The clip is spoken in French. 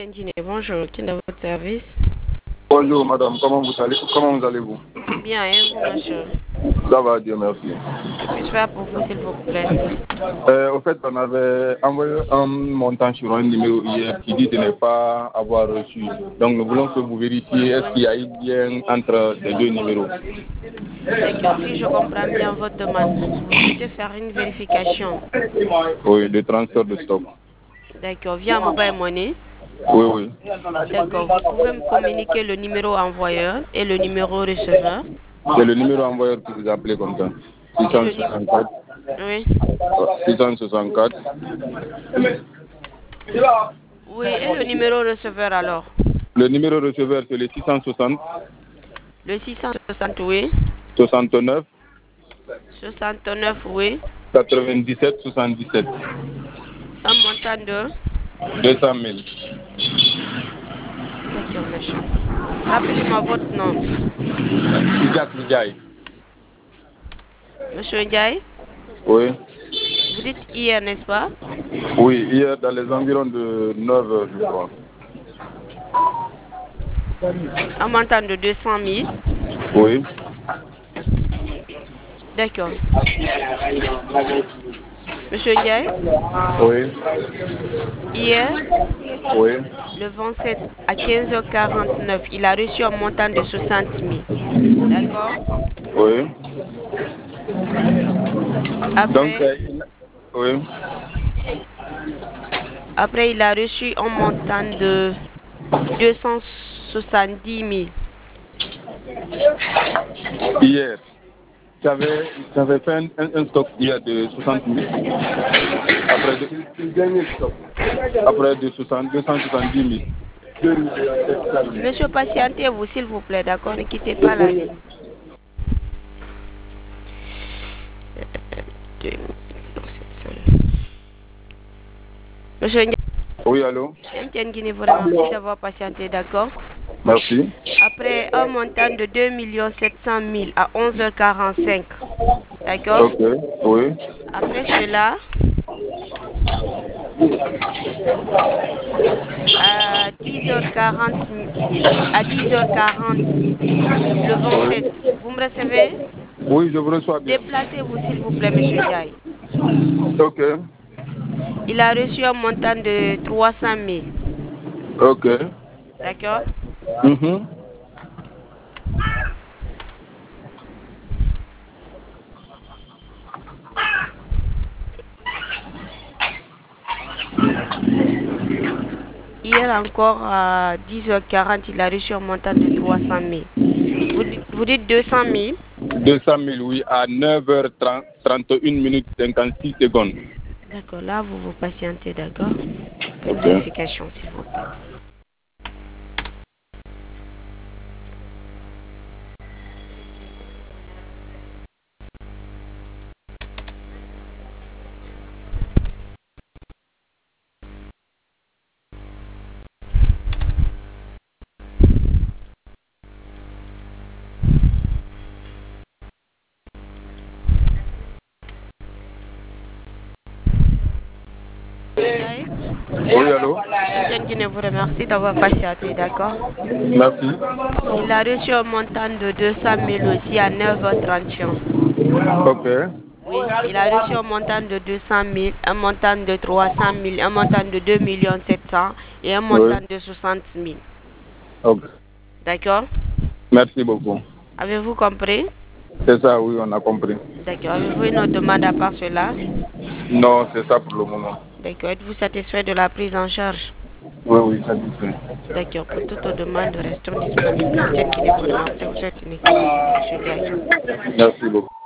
Bonjour, qui est dans votre service? Bonjour madame, comment vous allez-vous? Bien, et vous, monsieur? Ça va, Dieu merci. Que puis-je faire pour vous, s'il vous plaît? Au fait, on avait envoyé un montant sur un numéro hier qui dit de ne pas avoir reçu. Donc nous voulons que vous vérifiez est-ce qu'il y a eu bien entre ces deux numéros. D'accord, si je comprends bien votre demande, vous souhaitez faire une vérification. Oui, de transfert de stock. D'accord, via Mobile Money. Oui, oui. D'accord, vous pouvez me communiquer le numéro envoyeur et le numéro receveur. C'est le numéro envoyeur que vous appelez comme ça. Et le numéro... 664. Oui. 664. Oui, et le numéro receveur alors? Le numéro receveur, c'est le 660. Le 660, oui. 69. 69, oui. 97 77. Un montant de... 200 000. D'accord, monsieur. Rappelez-moi votre nom. Isaac Ndiaye. Monsieur Ndiaye, Oui. vous dites hier, n'est-ce pas? Oui, hier dans les environs de 9 heures, je crois. Un montant de 200 000. Oui. D'accord. Monsieur Ndiaye, Oui. hier, Oui. le 27 à 15h49, il a reçu un montant de 60 000. D'accord? Oui. Donc, Après, oui. après, il a reçu un montant de 270 000. Hier, j'avais fait un stock hier de 60 000. Après de 270 000. Monsieur, patientez-vous, s'il vous plaît, d'accord? Ne quittez pas la ligne. Monsieur Ndiaye, Oui, allô? MTN Guinée vous remercie d'avoir patienté, d'accord? Merci. Après un montant de 2 700 000 à 11h45, d'accord? Ok, oui. Après cela, à 10h40, à 10h40, le 27, vous me recevez? Oui, je vous reçois bien. Déplacez-vous, s'il vous plaît, monsieur Ndiaye. Ok, Il a reçu un montant de 300 000, ok. d'accord? Mhm. Hier encore, à 10h40, il a reçu un montant de 300 000. Vous dites 200 000? 200 000, oui, à 9h30, 31 minutes 56 secondes. D'accord, là, vous vous patientez, d'accord? Une Ok. vérification, s'il vous plaît. Oui, allô? Quelqu'un qui ne vous remercie d'avoir patienté, d'accord? Merci. Il a reçu un montant de 200 000 aussi à 9h31. Ok. Oui, il a reçu un montant de 200 000, un montant de 300 000, un montant de 2 700 000 et un Oui. montant de 60 000. Ok. D'accord? Merci beaucoup. Avez-vous compris? C'est ça, oui, on a compris. D'accord. Avez-vous une autre demande à part cela? Non, c'est ça pour le moment. D'accord. Êtes-vous satisfait de la prise en charge? Oui, oui, satisfait. D'accord. Pour toute demande, restons disponibles. Quelqu'un qui ne vous remercie, vous souhaite une excellente journée, M. Ndiaye. Merci beaucoup.